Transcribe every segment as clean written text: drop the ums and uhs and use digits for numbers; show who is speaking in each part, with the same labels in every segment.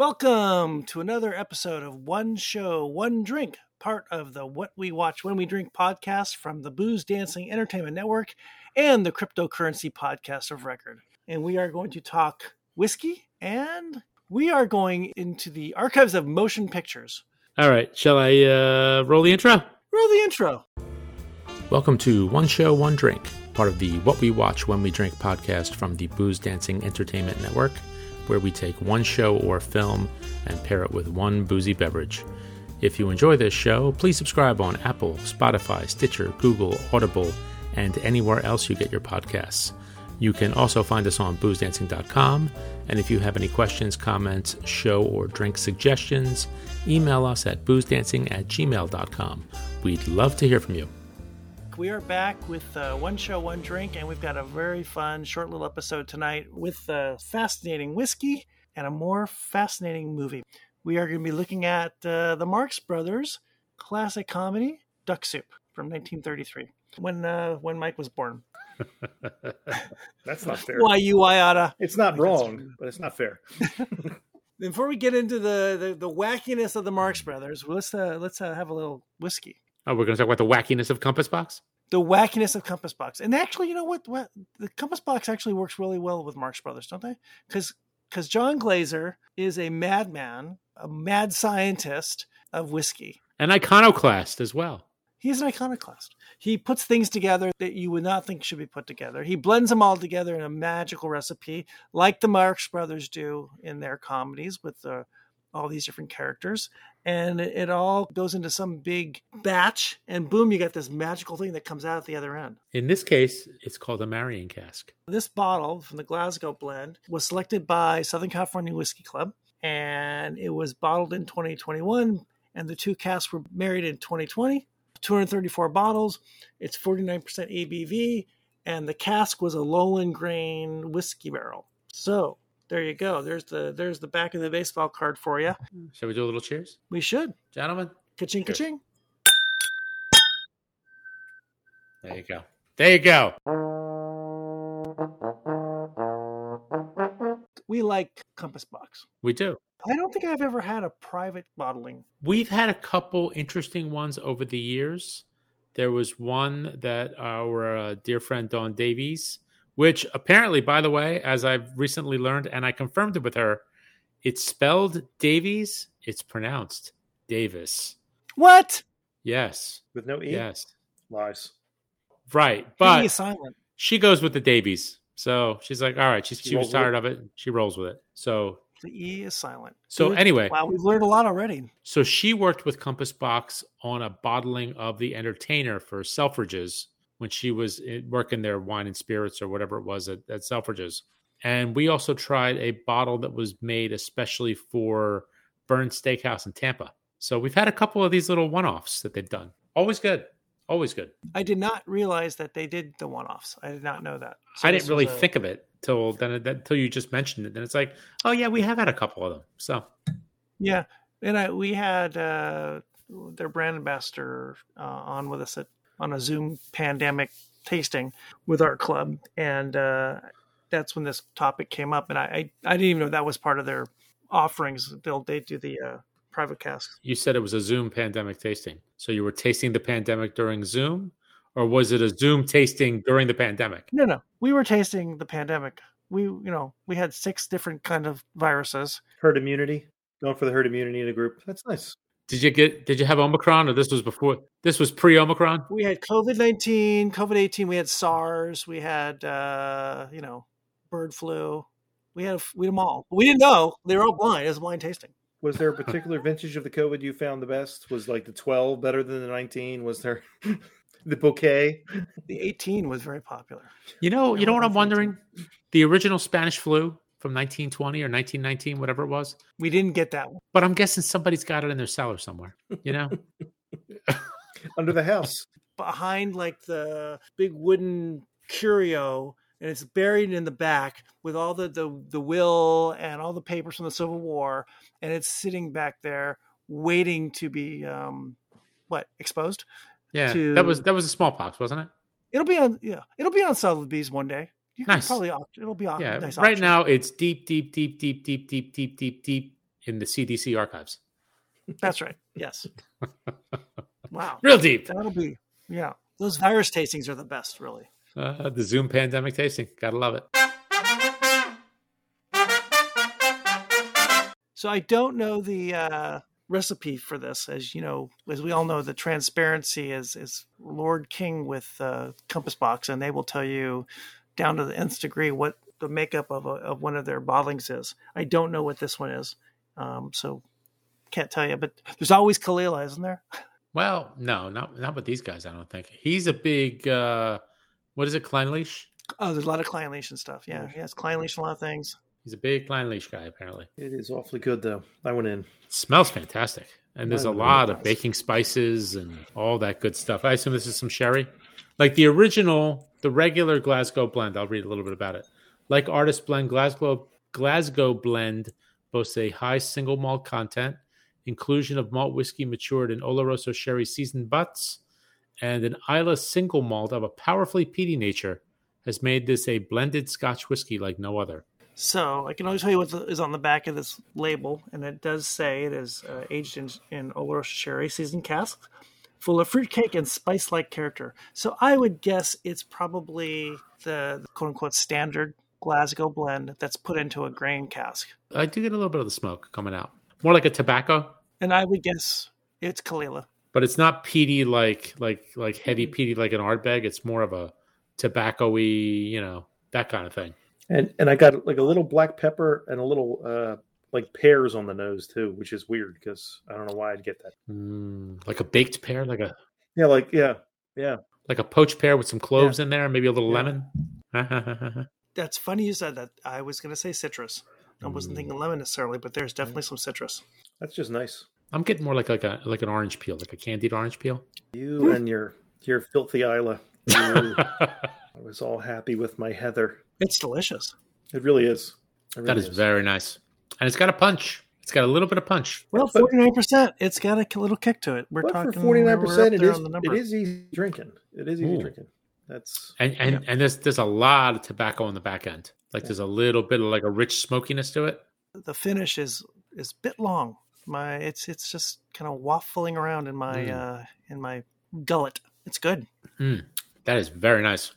Speaker 1: Welcome to another episode of One Show, One Drink, part of the What We Watch When We Drink podcast from the Booze Dancing Entertainment Network and the Cryptocurrency Podcast of Record. And we are going to talk whiskey, and we are going into the archives of motion pictures.
Speaker 2: All right, shall I roll the intro?
Speaker 1: Roll the intro.
Speaker 2: Welcome to One Show, One Drink, part of the What We Watch When We Drink podcast from the Booze Dancing Entertainment Network, where we take one show or film and pair it with one boozy beverage. If you enjoy this show, please subscribe on Apple, Spotify, Stitcher, Google, Audible, and anywhere else you get your podcasts. You can also find us on boozedancing.com, and if you have any questions, comments, show or drink suggestions, email us at boozedancing@gmail.com. We'd love to hear from you.
Speaker 1: We are back with One Show, One Drink, and we've got a very fun, short little episode tonight with fascinating whiskey and a more fascinating movie. We are going to be looking at the Marx Brothers classic comedy, Duck Soup, from 1933, when Mike was born.
Speaker 3: That's not fair.
Speaker 1: Why you, Iata?
Speaker 3: It's not wrong, but it's not fair.
Speaker 1: Before we get into the wackiness of the Marx Brothers, let's have a little whiskey.
Speaker 2: Oh, we're going to talk about the wackiness of Compass Box?
Speaker 1: The wackiness of Compass Box. And actually, you know what? The Compass Box actually works really well with Marx Brothers, don't they? Because John Glazer is a madman, a mad scientist of whiskey.
Speaker 2: An iconoclast as well.
Speaker 1: He's an iconoclast. He puts things together that you would not think should be put together. He blends them all together in a magical recipe, like the Marx Brothers do in their comedies with all these different characters. And it all goes into some big batch, and boom, you got this magical thing that comes out at the other end.
Speaker 2: In this case, it's called a marrying cask.
Speaker 1: This bottle from the Glasgow blend was selected by Southern California Whiskey Club, and it was bottled in 2021, and the two casks were married in 2020. 234 bottles. It's 49% ABV, and the cask was a Lowland grain whiskey barrel. So there you go. There's the back of the baseball card for you.
Speaker 2: Shall we do a little cheers?
Speaker 1: We should.
Speaker 2: Gentlemen.
Speaker 1: Ka-ching,
Speaker 2: Cheers.
Speaker 1: ka-ching.
Speaker 2: There you go. There you go.
Speaker 1: We like Compass Box.
Speaker 2: We do.
Speaker 1: I don't think I've ever had a private bottling.
Speaker 2: We've had a couple interesting ones over the years. There was one that our dear friend Dawn Davies, which apparently, by the way, as I've recently learned, and I confirmed it with her, it's spelled Davies. It's pronounced Davis.
Speaker 1: What?
Speaker 2: Yes.
Speaker 3: With no E?
Speaker 2: Yes.
Speaker 3: Lies.
Speaker 2: Right.
Speaker 1: E
Speaker 2: But
Speaker 1: is silent.
Speaker 2: she goes with the Davies. So she's like, all right, she was
Speaker 3: rolls with
Speaker 2: tired
Speaker 3: it.
Speaker 2: of it. She rolls with it. So
Speaker 1: The E is silent.
Speaker 2: So anyway.
Speaker 1: Wow, we've learned a lot already.
Speaker 2: So she worked with Compass Box on a bottling of The Entertainer for Selfridges when she was working their wine and spirits or whatever it was at Selfridges. And we also tried a bottle that was made especially for Burn's Steakhouse in Tampa. So we've had a couple of these little one-offs that they've done. Always good. Always good.
Speaker 1: I did not realize that they did the one-offs. I did not know that. So
Speaker 2: I
Speaker 1: this
Speaker 2: didn't really
Speaker 1: was
Speaker 2: think of it till you just mentioned it. Then it's like, oh yeah, we have had a couple of them. So
Speaker 1: yeah, and we had their brand ambassador on with us on a Zoom pandemic tasting with our club, and that's when this topic came up. And I didn't even know that was part of their offerings. They do the private casks.
Speaker 2: You said it was a Zoom pandemic tasting. So you were tasting the pandemic during Zoom, or was it a Zoom tasting during the pandemic?
Speaker 1: No, we were tasting the pandemic. We had 6 different kind of viruses.
Speaker 3: Herd immunity. Going for the herd immunity in a group. That's nice.
Speaker 2: Did you have Omicron, or this was pre-Omicron?
Speaker 1: We had COVID-19, COVID-18, we had SARS, we had bird flu. We had them all. We didn't know. They were all blind. It was blind tasting.
Speaker 3: Was there a particular vintage of the COVID you found the best? Was like the 12 better than the 19? Was there the bouquet?
Speaker 1: The 18 was very popular.
Speaker 2: You know what I'm wondering? The original Spanish flu from 1920 or 1919, whatever it was.
Speaker 1: We didn't get that one.
Speaker 2: But I'm guessing somebody's got it in their cellar somewhere, you know?
Speaker 3: Under the house.
Speaker 1: Behind like the big wooden curio, and it's buried in the back with all the will and all the papers from the Civil War, and it's sitting back there waiting to be exposed.
Speaker 2: Yeah, that was a smallpox, wasn't it?
Speaker 1: It'll be on Sotheby's one day. You can
Speaker 2: Nice.
Speaker 1: probably it'll be
Speaker 2: Yeah,
Speaker 1: nice
Speaker 2: right
Speaker 1: auction.
Speaker 2: now it's deep in the CDC archives.
Speaker 1: That's right. Yes. Wow.
Speaker 2: Real deep.
Speaker 1: That'll be, yeah. Those virus tastings are the best, really.
Speaker 2: The Zoom pandemic tasting. Gotta love it.
Speaker 1: So I don't know the recipe for this. As you know, as we all know, the transparency is Lord King with Compass Box, and they will tell you down to the nth degree what the makeup of one of their bottlings is. I don't know what this one is, so can't tell you. But there's always Kalila, isn't there?
Speaker 2: Well, no, not with these guys. I don't think he's a big. What is it, Klein Leash?
Speaker 1: Oh, there's a lot of Klein Leash and stuff. Yeah, it's Klein Leash, a lot of things.
Speaker 2: He's a big Klein Leash guy, apparently.
Speaker 3: It is awfully good, though. I went in.
Speaker 2: It smells fantastic. And there's a lot of baking spices and all that good stuff. I assume this is some sherry. Like the original, the regular Glasgow blend. I'll read a little bit about it. Like Artist Blend, Glasgow Blend boasts a high single malt content, inclusion of malt whiskey matured in Oloroso sherry seasoned butts, and an Islay single malt of a powerfully peaty nature has made this a blended Scotch whiskey like no other.
Speaker 1: So I can only tell you what is on the back of this label, and it does say it is aged in Oloroso sherry seasoned casks, full of fruitcake and spice-like character. So I would guess it's probably the quote-unquote standard Glasgow blend that's put into a grain cask.
Speaker 2: I do get a little bit of the smoke coming out. More like a tobacco.
Speaker 1: And I would guess it's Kalila.
Speaker 2: But it's not peaty like heavy peaty like an Ardbeg. It's more of a tobacco-y, that kind of thing.
Speaker 3: And I got like a little black pepper and a little like pears on the nose too, which is weird because I don't know why I'd get that.
Speaker 2: Like a baked pear, like a poached pear with some cloves in there, maybe a little lemon.
Speaker 1: That's funny you said that. I was going to say citrus. I wasn't thinking lemon necessarily, but there's definitely some citrus.
Speaker 3: That's just nice.
Speaker 2: I'm getting more like an orange peel, like a candied orange peel.
Speaker 3: You and your filthy Isla. I was all happy with my Heather.
Speaker 1: It's delicious.
Speaker 3: It really is.
Speaker 2: That is very nice. And it's got a punch. It's got a little bit of punch.
Speaker 1: Well, 49%. It's got a little kick to it. We're talking
Speaker 3: 49%. It is easy drinking. It is easy drinking. That's
Speaker 2: and there's a lot of tobacco on the back end. Like there's a little bit of like a rich smokiness to it.
Speaker 1: The finish is a bit long. It's just kind of waffling around in my gullet. It's good.
Speaker 2: That is very nice.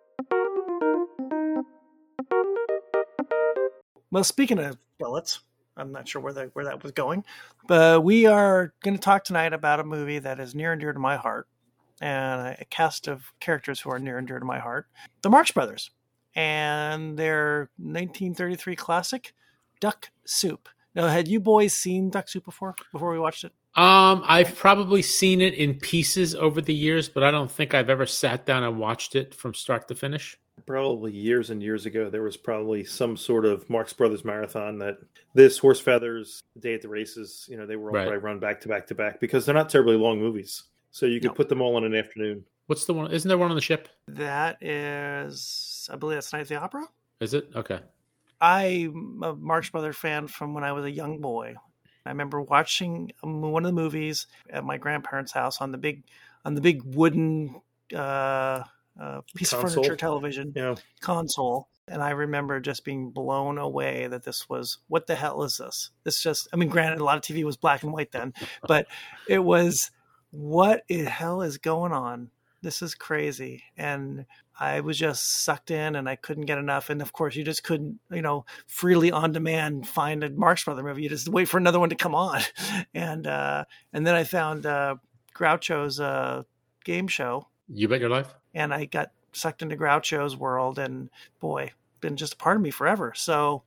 Speaker 1: Well, speaking of gullets, I'm not sure where that was going, but we are going to talk tonight about a movie that is near and dear to my heart, and a cast of characters who are near and dear to my heart, the Marx Brothers, and their 1933 classic, Duck Soup. Now, had you boys seen Duck Soup before we watched it?
Speaker 2: I've probably seen it in pieces over the years, but I don't think I've ever sat down and watched it from start to finish.
Speaker 3: Probably years and years ago, there was probably some sort of Marx Brothers marathon that this, Horse Feathers, Day at the Races, they were all probably run back to back to back because they're not terribly long movies. So you could put them all in an afternoon.
Speaker 2: What's the one? Isn't there one on the ship?
Speaker 1: That is, I believe that's Night at the Opera.
Speaker 2: Is it? Okay.
Speaker 1: I'm a Marx Brothers fan from when I was a young boy. I remember watching one of the movies at my grandparents' house on the big wooden piece of furniture television console. And I remember just being blown away that this was, what the hell is this? Granted, a lot of TV was black and white then, but it was, what the hell is going on? This is crazy. And I was just sucked in and I couldn't get enough. And of course you just couldn't, freely on demand find a Marx Brothers movie. You just wait for another one to come on. And then I found Groucho's game show.
Speaker 2: You Bet Your Life.
Speaker 1: And I got sucked into Groucho's world, and boy, been just a part of me forever. So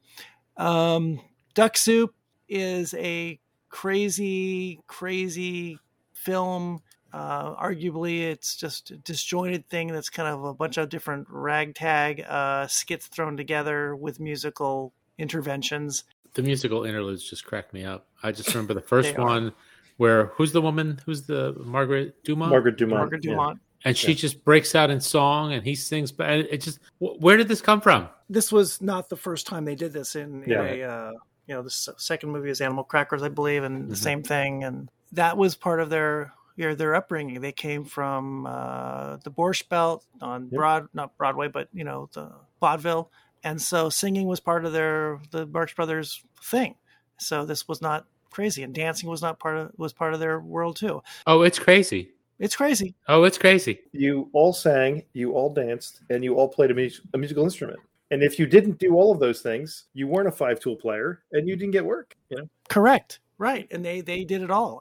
Speaker 1: Duck Soup is a crazy, crazy film. Arguably, it's just a disjointed thing that's kind of a bunch of different ragtag skits thrown together with musical interventions.
Speaker 2: The musical interludes just cracked me up. I just remember the first one where, who's the woman? Who's the Margaret Dumont?
Speaker 3: Margaret Dumont.
Speaker 1: Yeah.
Speaker 2: And she just breaks out in song and he sings. But it just, where did this come from?
Speaker 1: This was not the first time they did this the second movie is Animal Crackers, I believe, and the same thing. And that was part of their upbringing. They came from the Borscht Belt on not Broadway, but the vaudeville, and so singing was part of the Marx Brothers thing. So this was not crazy, and dancing was part of their world too.
Speaker 2: Oh, it's crazy.
Speaker 1: It's crazy.
Speaker 2: Oh, it's crazy.
Speaker 3: You all sang, you all danced, and you all played a musical instrument. And if you didn't do all of those things, you weren't a 5-tool player, and you didn't get work. You know?
Speaker 1: Correct. Right. And they did it all.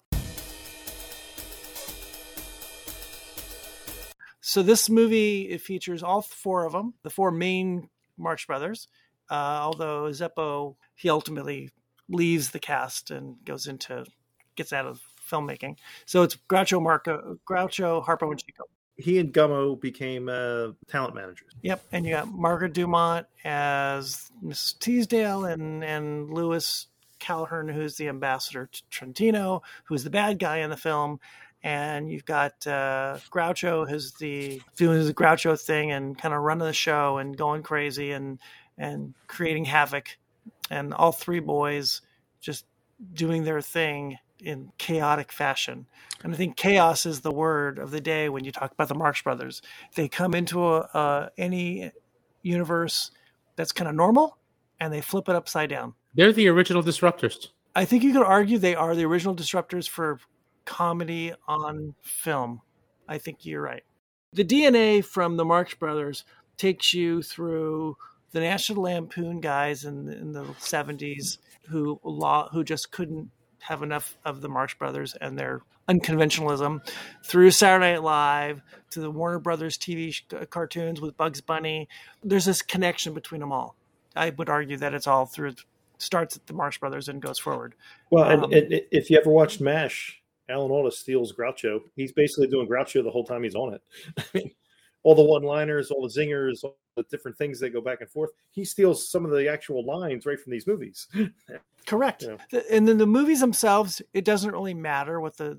Speaker 1: So this movie, it features all four of them, the four main Marx Brothers. Although Zeppo, he ultimately leaves the cast and gets out of filmmaking. So it's Groucho, Harpo, and Chico.
Speaker 3: He and Gummo became talent managers.
Speaker 1: Yep, and you got Margaret Dumont as Mrs. Teasdale, and Lewis Callahern, who's the ambassador to Trentino, who's the bad guy in the film. And you've got Groucho, who's doing the Groucho thing and kind of running the show and going crazy and creating havoc. And all three boys just doing their thing in chaotic fashion. And I think chaos is the word of the day when you talk about the Marx Brothers. They come into any universe that's kind of normal, and they flip it upside down.
Speaker 2: They're the original disruptors.
Speaker 1: I think you could argue they are the original disruptors for comedy on film. I think you're right. The DNA from the Marx Brothers takes you through the National Lampoon guys in the 70s who just couldn't have enough of the Marx Brothers and their unconventionalism, through Saturday Night Live to the Warner Brothers TV cartoons with Bugs Bunny. There's this connection between them all. I would argue that it's all starts at the Marx Brothers and goes forward.
Speaker 3: Well, and if you ever watched MASH, Alan Alda steals Groucho. He's basically doing Groucho the whole time he's on it. I mean, all the one-liners, all the zingers, all the different things that go back and forth. He steals some of the actual lines right from these movies.
Speaker 1: Correct. Yeah. And then the movies themselves, it doesn't really matter what the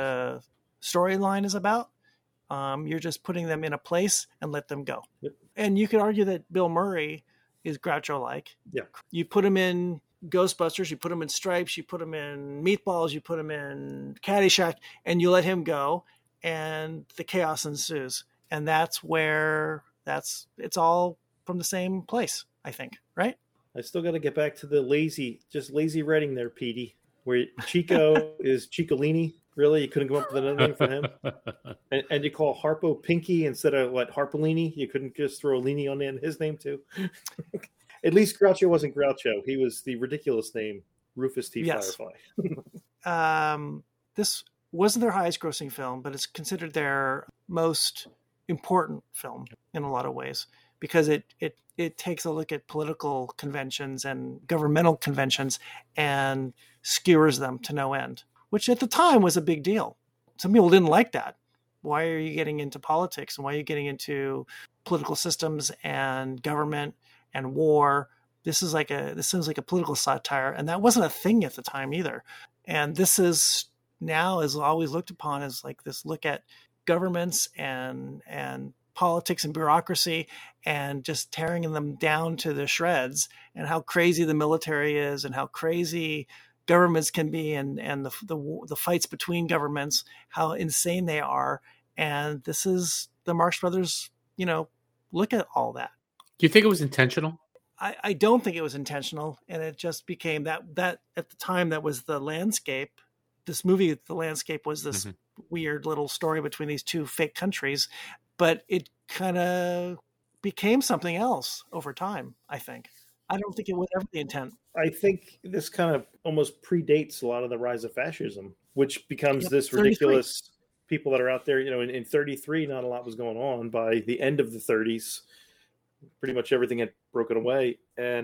Speaker 1: storyline is about. You're just putting them in a place and let them go. Yep. And you could argue that Bill Murray is Groucho-like.
Speaker 3: Yeah.
Speaker 1: You put him in Ghostbusters, you put him in Stripes, you put him in Meatballs, you put him in Caddyshack, and you let him go, and the chaos ensues. And that's where it's all from the same place, I think, right?
Speaker 3: I still got to get back to the lazy writing there, Petey, where Chico is Ciccolini. Really? You couldn't come up with another name for him? And you call Harpo Pinky instead of Harpolini? You couldn't just throw Lini on his name too? At least Groucho wasn't Groucho. He was the ridiculous name, Rufus T.
Speaker 1: Yes.
Speaker 3: Firefly.
Speaker 1: This wasn't their highest grossing film, but it's considered their most important film in a lot of ways, because it takes a look at political conventions and governmental conventions and skewers them to no end, which at the time was a big deal. Some people didn't like that. Why are you getting into politics, and why are you getting into political systems and government and war? This seems like a political satire, and that wasn't a thing at the time either. And this is always looked upon as like this look at governments and politics and bureaucracy and just tearing them down to the shreds, and how crazy the military is and how crazy governments can be, and the fights between governments, how insane they are. And this is the Marx Brothers, look at all that.
Speaker 2: Do you think it was intentional?
Speaker 1: I don't think it was intentional. And it just became that at the time, that was the landscape. This movie, the landscape was this weird little story between these two fake countries, but it kind of became something else over time, I think. I don't think it was ever the intent.
Speaker 3: I think this kind of almost predates a lot of the rise of fascism, which becomes this ridiculous people that are out there. In 33, not a lot was going on. By the end of the 30s, pretty much everything had broken away. And,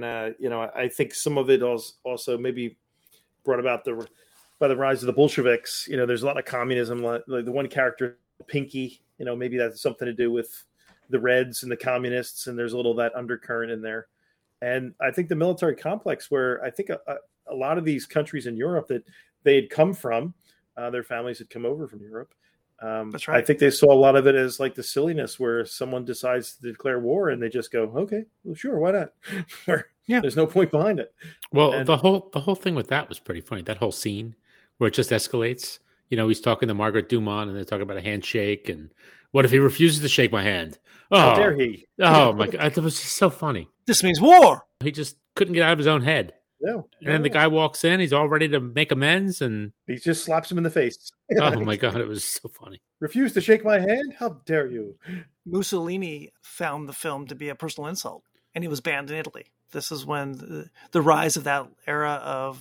Speaker 3: I think some of it also maybe brought about by the rise of the Bolsheviks. There's a lot of communism. Like the one character, Pinky, maybe that's something to do with the Reds and the communists. And there's a little of that undercurrent in there. And I think the military complex, where I think a lot of these countries in Europe that they had come from, their families had come over from Europe.
Speaker 1: That's right.
Speaker 3: I think they saw a lot of it as like the silliness where someone decides to declare war and they just go, okay, well, sure, why not? There's no point behind it.
Speaker 2: Well, the whole thing with that was pretty funny. That whole scene where it just escalates. He's talking to Margaret Dumont and they're talking about a handshake. And what if he refuses to shake my hand? Oh,
Speaker 3: how dare he?
Speaker 2: Oh, my God. That was just so funny.
Speaker 1: This means war.
Speaker 2: He just couldn't get out of his own head.
Speaker 3: No.
Speaker 2: And then the guy walks in, he's all ready to make amends, and
Speaker 3: he just slaps him in the face.
Speaker 2: Oh my God, it was so funny.
Speaker 3: Refuse to shake my hand? How dare you?
Speaker 1: Mussolini found the film to be a personal insult, and he was banned in Italy. This is when the rise of that era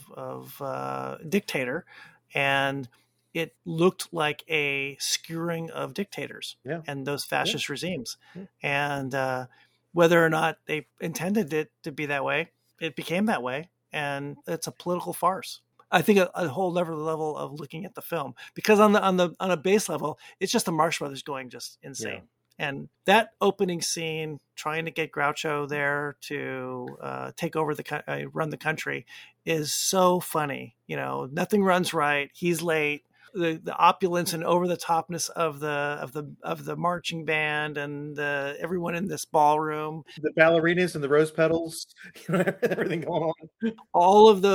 Speaker 1: of dictator, and it looked like a skewering of dictators and those fascist regimes. And whether or not they intended it to be that way, it became that way, and it's a political farce. I think a whole level of looking at the film, because on a base level, it's just the Marx Brothers going just insane. Yeah. And that opening scene, trying to get Groucho there to take over run the country, is so funny. You know, nothing runs right. He's late. The opulence and over the topness of the marching band and everyone in this ballroom,
Speaker 3: the ballerinas and the rose petals, everything going on.
Speaker 1: All of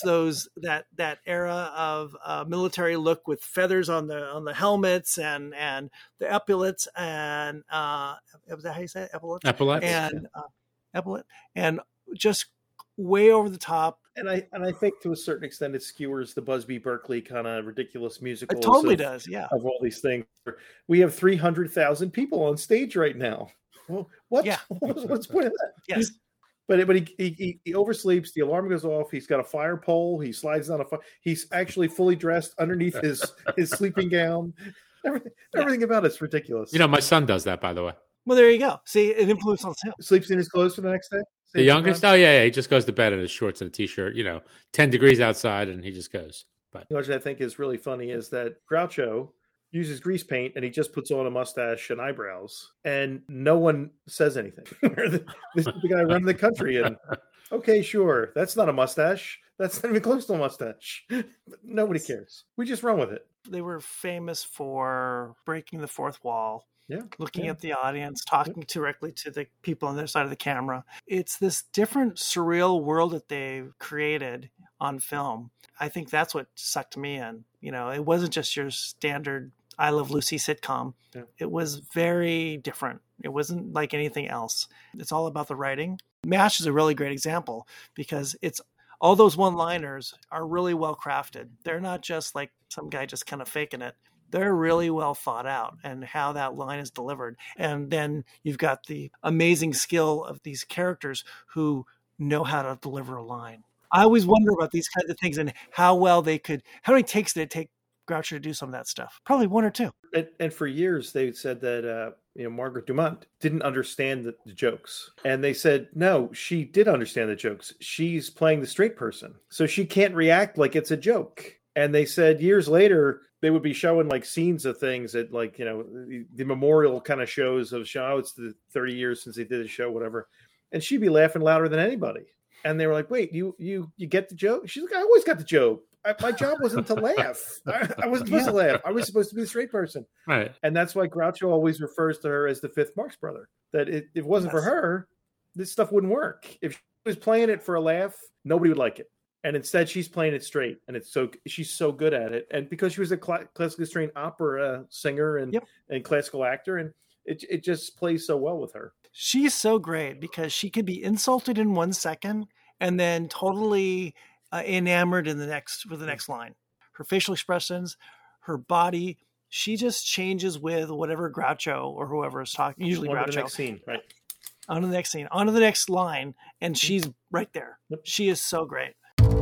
Speaker 1: that era of military look with feathers on the helmets and the epaulets and was that how you say it? Epaulets and epaulet and just way over the top.
Speaker 3: And I think to a certain extent it skewers the Busby Berkeley kind of ridiculous musicals.
Speaker 1: It totally does, yeah.
Speaker 3: Of all these things, we have 300,000 people on stage right now. Well, what? Yeah. What's the point of that?
Speaker 1: Yes.
Speaker 3: But he oversleeps. The alarm goes off. He's got a fire pole. He slides down a fire. He's actually fully dressed underneath his sleeping gown. Everything about it's ridiculous.
Speaker 2: You know, my son does that, by the way.
Speaker 1: Well, there you go. See, it influences him.
Speaker 3: Sleeps in his clothes for the next day.
Speaker 2: The youngest? Oh, yeah. He just goes to bed in his shorts and a T-shirt, 10 degrees outside, and he just goes. But
Speaker 3: what I think is really funny is that Groucho uses grease paint, and he just puts on a mustache and eyebrows, and no one says anything. the guy running the country, and okay, sure, that's not a mustache. That's not even close to a mustache. But nobody cares. We just run with it.
Speaker 1: They were famous for breaking the fourth wall. Looking at the audience, talking directly to the people on their side of the camera. It's this different surreal world that they've created on film. I think that's what sucked me in. It wasn't just your standard I Love Lucy sitcom. Yeah. It was very different. It wasn't like anything else. It's all about the writing. MASH is a really great example because it's all those one-liners are really well crafted. They're not just like some guy just kind of faking it. They're really well thought out and how that line is delivered. And then you've got the amazing skill of these characters who know how to deliver a line. I always wonder about these kinds of things and how many takes did it take Groucho to do some of that stuff? Probably one or two.
Speaker 3: And for years, they said that, Margaret Dumont didn't understand the jokes. And they said, no, she did understand the jokes. She's playing the straight person. So she can't react like it's a joke. And they said years later, they would be showing like scenes of things that the memorial kind of shows of it's the 30 years since they did the show, whatever. And she'd be laughing louder than anybody. And they were like, wait, you get the joke? She's like, I always got the joke. My job wasn't to laugh. I wasn't supposed to laugh. I was supposed to be the straight person.
Speaker 2: Right.
Speaker 3: And that's why Groucho always refers to her as the fifth Marx brother. That if it wasn't for her, this stuff wouldn't work. If she was playing it for a laugh, nobody would like it. And instead, she's playing it straight, and she's so good at it. And because she was a classically trained opera singer and classical actor, and it just plays so well with her.
Speaker 1: She's so great because she could be insulted in 1 second and then totally enamored with the next line. Her facial expressions, her body, she just changes with whatever Groucho or whoever is talking. Usually Groucho.
Speaker 3: On to the next scene, right?
Speaker 1: On to the next scene, on to the next line, and she's right there. Yep. She is so great.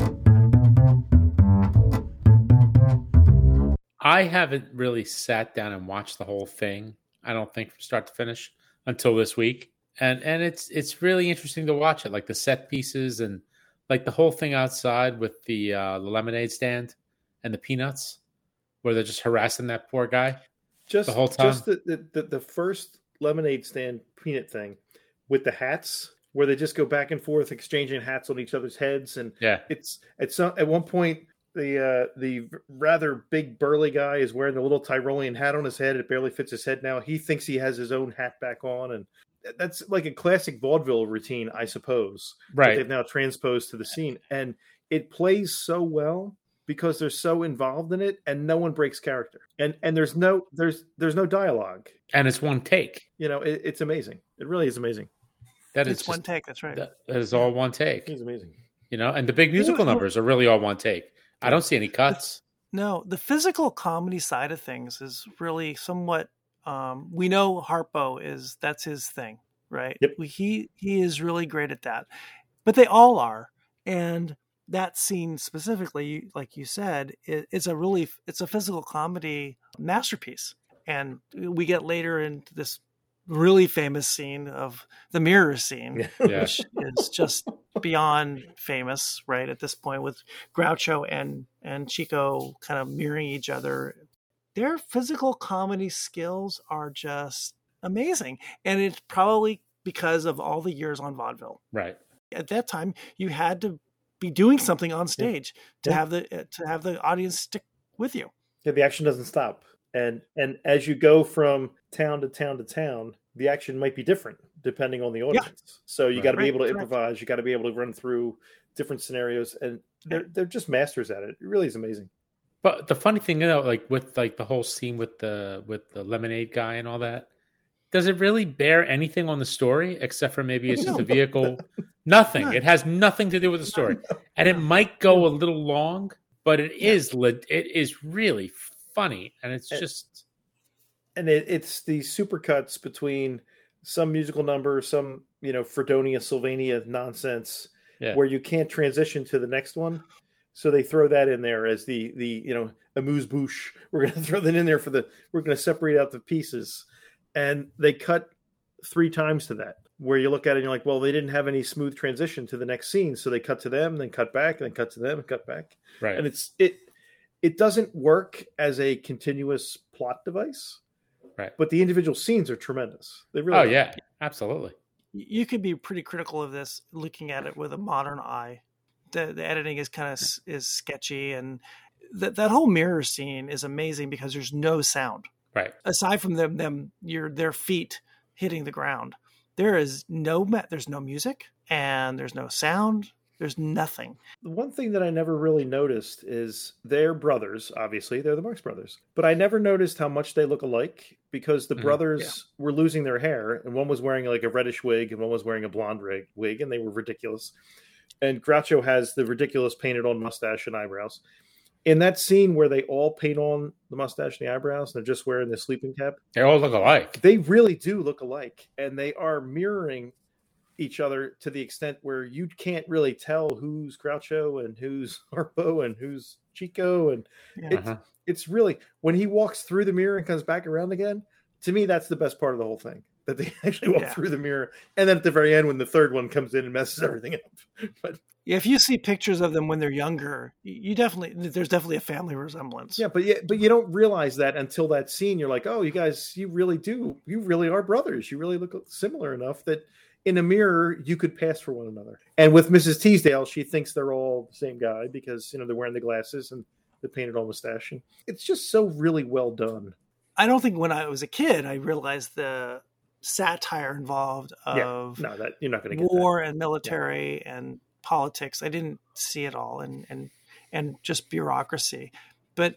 Speaker 2: I haven't really sat down and watched the whole thing, I don't think, from start to finish until this week. And it's really interesting to watch it, like the set pieces and like the whole thing outside with the lemonade stand and the peanuts, where they're just harassing that poor guy the whole time.
Speaker 3: Just the first lemonade stand peanut thing with the hats, where they just go back and forth exchanging hats on each other's heads. And it's at one point, the rather big burly guy is wearing the little Tyrolean hat on his head. It barely fits his head now. He thinks he has his own hat back on, and that's like a classic vaudeville routine, I suppose.
Speaker 2: Right.
Speaker 3: That they've now transposed to the scene, and it plays so well because they're so involved in it, and no one breaks character, and there's no dialogue,
Speaker 2: and it's one take.
Speaker 3: It's amazing. It really is amazing.
Speaker 1: It's one take. That's right.
Speaker 2: That is all one take.
Speaker 3: It's amazing.
Speaker 2: and the big musical numbers are really all one take. I don't see any cuts.
Speaker 1: No, the physical comedy side of things is really somewhat. We know Harpo that's his thing, right?
Speaker 3: Yep.
Speaker 1: He is really great at that, but they all are. And that scene specifically, like you said, it's a physical comedy masterpiece. And we get later into this really famous scene of the mirror scene, which is just beyond famous, right? At this point, with Groucho and Chico kind of mirroring each other. Their physical comedy skills are just amazing. And it's probably because of all the years on vaudeville.
Speaker 2: Right.
Speaker 1: At that time, you had to be doing something on stage to have the audience stick with you.
Speaker 3: Yeah, the action doesn't stop. And as you go from town to town to town, the action might be different depending on the audience. Yeah. So you got to be able to improvise. You got to be able to run through different scenarios, and they're just masters at it. It really is amazing.
Speaker 2: But the funny thing, like with like the whole scene with the lemonade guy and all that, does it really bear anything on the story except for maybe it's just a vehicle? Nothing. It has nothing to do with the story, and it might go a little long, but it is really funny, and it's just.
Speaker 3: And it's the supercuts between some musical number, some Fredonia, Sylvania nonsense, where you can't transition to the next one. So they throw that in there as the amuse-bouche. We're going to throw that in there we're going to separate out the pieces. And they cut 3 times to that, where you look at it and you're like, well, they didn't have any smooth transition to the next scene. So they cut to them, then cut back, and then cut to them and cut back.
Speaker 2: Right.
Speaker 3: And it doesn't work as a continuous plot device.
Speaker 2: Right.
Speaker 3: But the individual scenes are tremendous. They really are.
Speaker 2: Yeah, absolutely.
Speaker 1: You could be pretty critical of this looking at it with a modern eye. The editing is kind of is sketchy, and that whole mirror scene is amazing because there's no sound.
Speaker 2: Right.
Speaker 1: Aside from their feet hitting the ground, there's no music and there's no sound. There's nothing.
Speaker 3: The one thing that I never really noticed is they're brothers. Obviously, they're the Marx Brothers. But I never noticed how much they look alike because the brothers were losing their hair, and one was wearing like a reddish wig and one was wearing a blonde wig, and they were ridiculous. And Groucho has the ridiculous painted on mustache and eyebrows. In that scene where they all paint on the mustache and the eyebrows, and they're just wearing the sleeping cap.
Speaker 2: They all look alike.
Speaker 3: They really do look alike, and they are mirroring each other to the extent where you can't really tell who's Groucho and who's Harpo and who's Chico. And it's really, when he walks through the mirror and comes back around again, to me, that's the best part of the whole thing, that they actually walk through the mirror. And then at the very end, when the third one comes in and messes everything up. But
Speaker 1: if you see pictures of them when they're younger, there's definitely a family resemblance.
Speaker 3: Yeah, but you don't realize that until that scene. You're like, oh, you guys, you really are brothers. You really look similar enough that in a mirror, you could pass for one another. And with Mrs. Teasdale, she thinks they're all the same guy because, they're wearing the glasses and the painted on mustache. And it's just so really well done.
Speaker 1: I don't think when I was a kid, I realized the satire involved of
Speaker 3: you're not going to get
Speaker 1: war and military and politics. I didn't see it all and just bureaucracy. But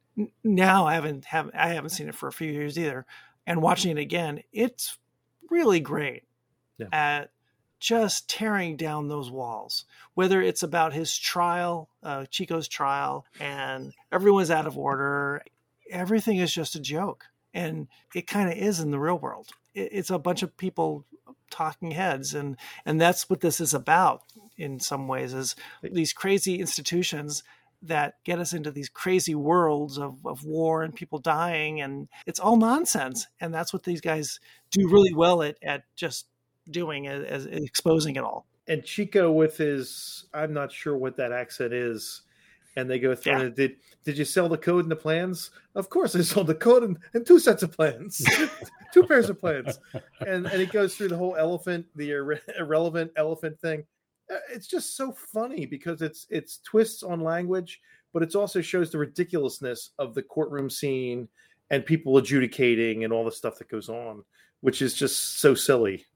Speaker 1: now I haven't seen it for a few years either. And watching it again, it's really great. At just tearing down those walls, whether it's about his trial, Chico's trial, and everyone's out of order. Everything is just a joke. And it kind of is in the real world. It's a bunch of people talking heads. And that's what this is about in some ways, is these crazy institutions that get us into these crazy worlds of war and people dying. And it's all nonsense. And that's what these guys do really well at just doing, as exposing it all.
Speaker 3: And Chico with his, I'm not sure what that accent is, and they go through it. Did you sell the code and the plans? Of course I sold the code and 2 sets of plans. 2 pairs of plans. And it goes through the whole the irrelevant elephant thing. It's just so funny because it's twists on language, but it also shows the ridiculousness of the courtroom scene and people adjudicating and all the stuff that goes on, which is just so silly.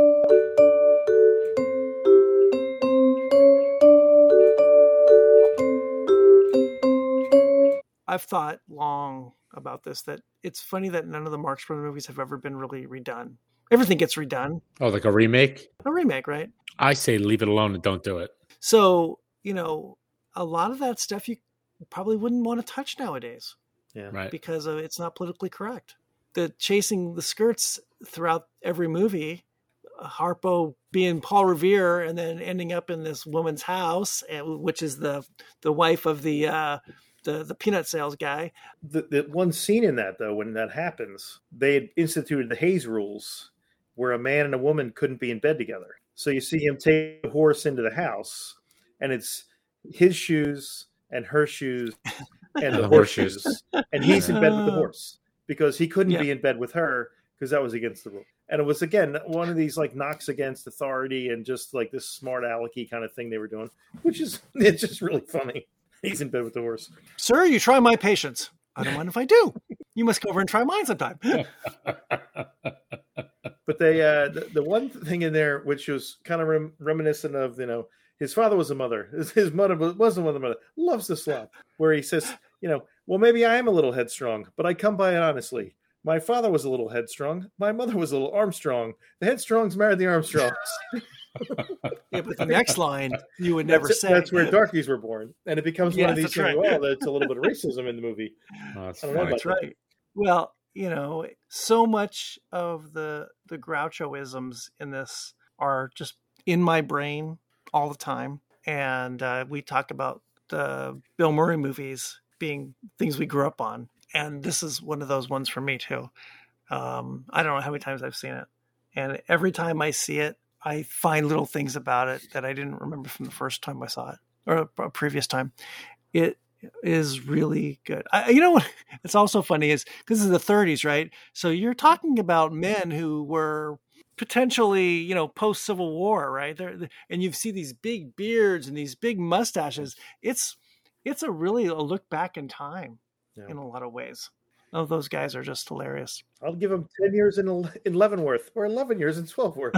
Speaker 1: I've thought long about this, that it's funny that none of the Marx Brothers movies have ever been really redone. Everything gets redone.
Speaker 2: Oh, like a remake?
Speaker 1: A remake, right?
Speaker 2: I say leave it alone and don't do it.
Speaker 1: So, a lot of that stuff you probably wouldn't want to touch nowadays.
Speaker 3: Yeah.
Speaker 2: Right.
Speaker 1: Because it's not politically correct. The chasing the skirts throughout every movie, Harpo being Paul Revere and then ending up in this woman's house, which is the wife of the peanut sales guy.
Speaker 3: The one scene in that, though, when that happens, they had instituted the Hayes rules where a man and a woman couldn't be in bed together. So you see him take the horse into the house, and it's his shoes and her shoes and the horseshoes. And he's in bed with the horse because he couldn't be in bed with her because that was against the rule. And it was, again, one of these like knocks against authority and just like this smart alecky kind of thing they were doing, it's just really funny. He's in bed with the horse.
Speaker 1: Sir, you try my patience. I don't mind if I do. You must go over and try mine sometime.
Speaker 3: But they, the one thing in there, which was kind of reminiscent of, his father was a mother. His mother wasn't one of the mother. Loves to slap. Where he says, well, maybe I am a little headstrong, but I come by it honestly. My father was a little headstrong. My mother was a little Armstrong. The headstrongs married the Armstrongs.
Speaker 1: Yeah, but the next line you would never say.
Speaker 3: That's where darkies were born, and it becomes one of these things. Right. Well, that's a little bit of racism in the movie.
Speaker 1: That's right. Well, so much of the Groucho-isms in this are just in my brain all the time, and we talk about the Bill Murray movies being things we grew up on, and this is one of those ones for me too. I don't know how many times I've seen it, and every time I see it, I find little things about it that I didn't remember from the first time I saw it or a previous time. It is really good. What's also funny is because this is the 30s, right? So you're talking about men who were potentially, post Civil War, right? And you see these big beards and these big mustaches. It's a look back in time in a lot of ways. Oh, those guys are just hilarious.
Speaker 3: I'll give them 10 years in Leavenworth or 11 years in Swellworth.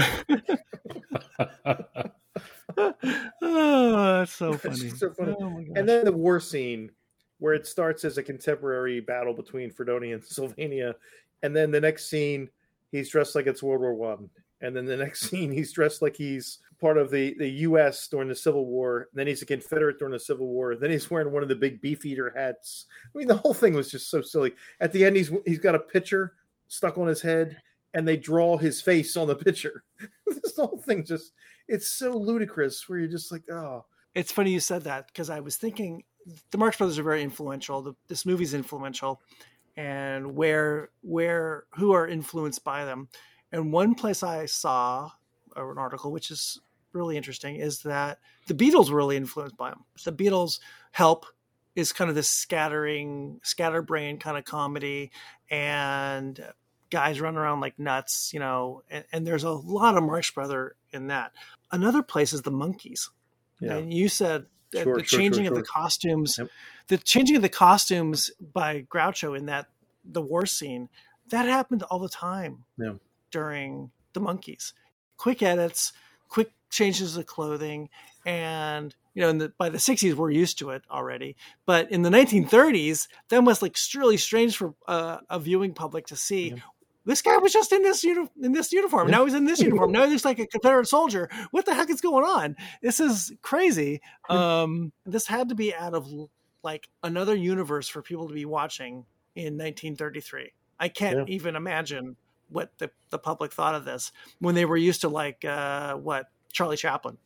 Speaker 1: Oh, that's so funny.
Speaker 3: So funny. Oh, and then the war scene where it starts as a contemporary battle between Fredonia and Sylvania. And then the next scene, he's dressed like it's World War I. And then the next scene, he's dressed like he's part of the U.S. during the Civil War. And then he's a Confederate during the Civil War. Then he's wearing one of the big Beefeater hats. I mean, the whole thing was just so silly. At the end, he's got a picture stuck on his head, and they draw his face on the picture. This whole thing it's so ludicrous where you're just like, oh.
Speaker 1: It's funny you said that because I was thinking the Marx Brothers are very influential. This movie's influential, and who are influenced by them. And one place I saw an article, which is really interesting, is that the Beatles were really influenced by them. The Beatles' Help is kind of this scatterbrain kind of comedy, and guys run around like nuts, and there's a lot of Marx Brother in that. Another place is the Monkees. Yeah. And you said the changing of the costumes, the changing of the costumes by Groucho in the war scene, that happened all the time during the Monkees. Quick edits, quick changes of clothing, and by the 60s we're used to it already. But in the 1930s, that was like really strange for a viewing public to see. Yeah. This guy was just in this uniform. Now he's in this uniform. Now he looks like a Confederate soldier. What the heck is going on? This is crazy. This had to be out of like another universe for people to be watching in 1933. I can't even imagine what the public thought of this when they were used to like Charlie Chaplin.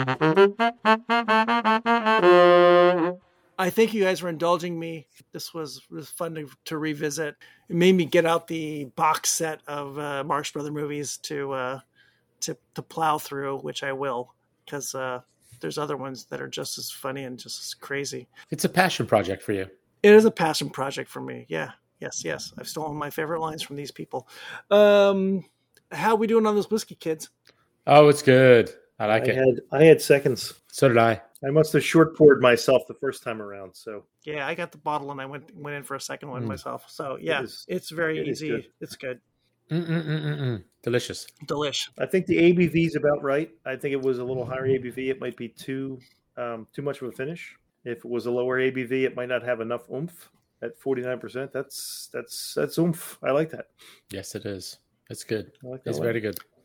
Speaker 1: I thank you guys for indulging me. This was fun to revisit. It made me get out the box set of Marx Brothers movies to plow through, which I will, because there's other ones that are just as funny and just as crazy.
Speaker 2: It's a passion project for you.
Speaker 1: It is a passion project for me. Yeah. Yes. I've stolen my favorite lines from these people. How are we doing on this whiskey, kids?
Speaker 2: Oh, it's good. I like it.
Speaker 3: I had seconds.
Speaker 2: So did I.
Speaker 3: I must have short poured myself the first time around. So
Speaker 1: yeah, I got the bottle and I went in for a second one myself. So yeah, it's very easy. Good. It's good.
Speaker 2: Delicious.
Speaker 1: Delish.
Speaker 3: I think the ABV is about right. I think it was a little higher ABV. It might be too much of a finish. If it was a lower ABV, it might not have enough oomph. At 49%, that's oomph. I like that.
Speaker 2: Yes, it is. It's good. It's very good.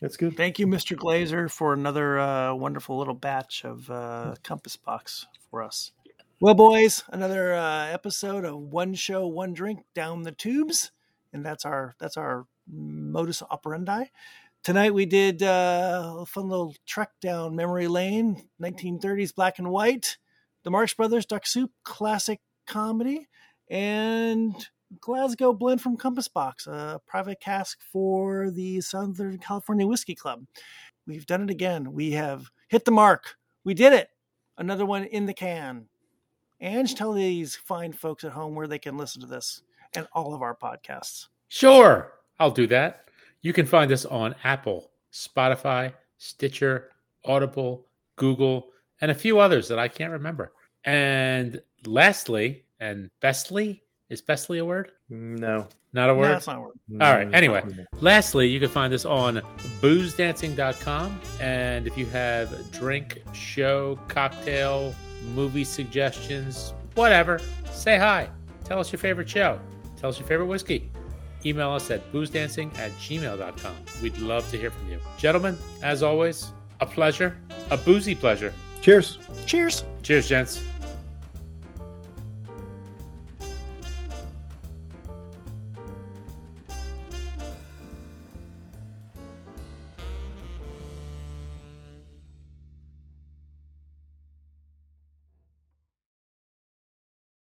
Speaker 3: That's good.
Speaker 1: Thank you, Mr. Glazer, for another wonderful little batch of Compass Box for us. Well, boys, another episode of One Show, One Drink down the tubes, and that's our modus operandi. Tonight we did a fun little trek down memory lane, 1930s black and white, the Marx Brothers Duck Soup classic comedy, and Glasgow blend from Compass Box, a private cask for the Southern California Whiskey Club. We've done it again. We have hit the mark. We did it. Another one in the can. Ange, tell these fine folks at home where they can listen to this and all of our podcasts.
Speaker 2: Sure, I'll do that. You can find us on Apple, Spotify, Stitcher, Audible, Google, and a few others that I can't remember. And lastly, and bestly, is bestly a word?
Speaker 3: No.
Speaker 2: Not a word?
Speaker 1: No, it's not a word.
Speaker 2: All right. Anyway, lastly, you can find us on boozdancing.com. And if you have drink, show, cocktail, movie suggestions, whatever, say hi. Tell us your favorite show. Tell us your favorite whiskey. Email us at boozdancing@gmail.com. We'd love to hear from you. Gentlemen, as always, a pleasure, a boozy pleasure.
Speaker 3: Cheers.
Speaker 1: Cheers.
Speaker 2: Cheers, gents.